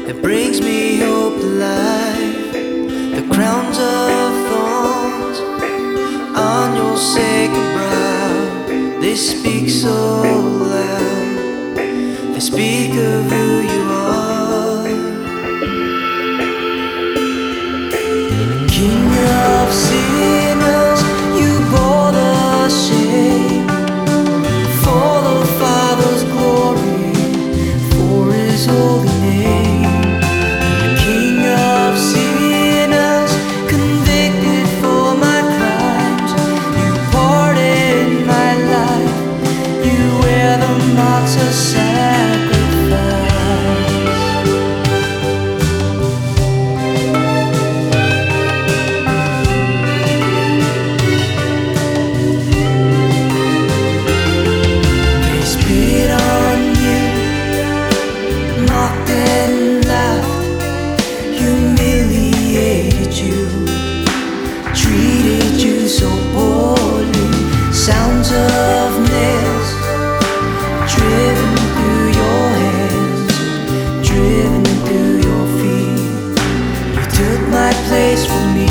that brings me hope alive. The crowns of thorns on your sacred brow, they speak so loud, they speak of who you are. King of sinners, you bore the shame for the Father's glory, for His holy name. The King of sinners, convicted for my crimes, you pardon my life, you wear the marks of sacrifice. They spit on you, mocked and laughed, humiliated you, treated you so poorly. Sounds of nails driven through your hands, driven through your feet. You took my place for me.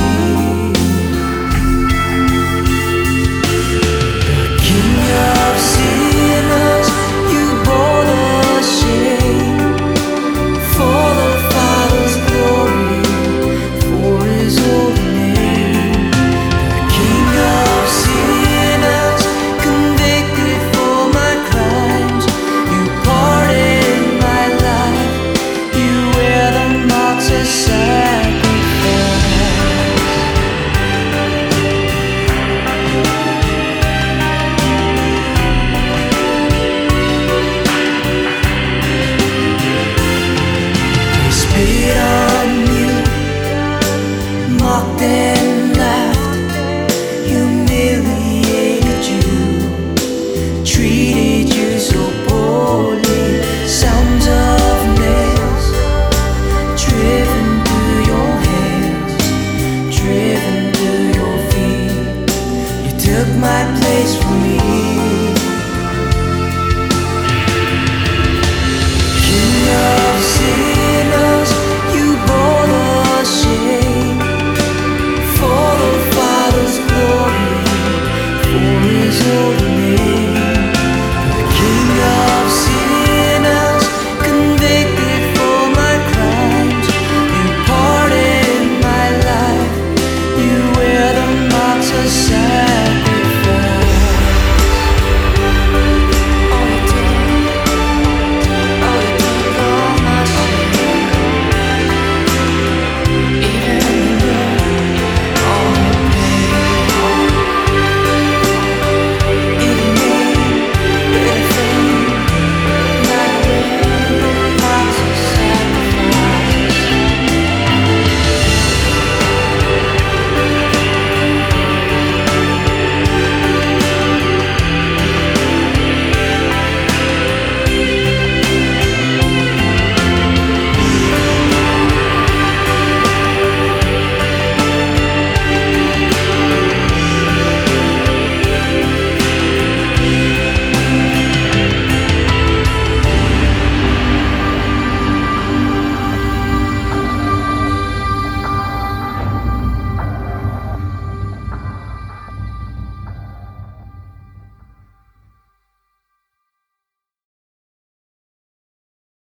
The King of sinners, you bore the shame for the Father's glory, for His holy name. The King of sinners, convicted for my crimes, you pardon my life, you wear the marks of sacrifice. They spit on you, mocked and laughed, humiliated you, treated you so poorly. Sounds of nails driven through your hands, driven through your feet. You took my place for me.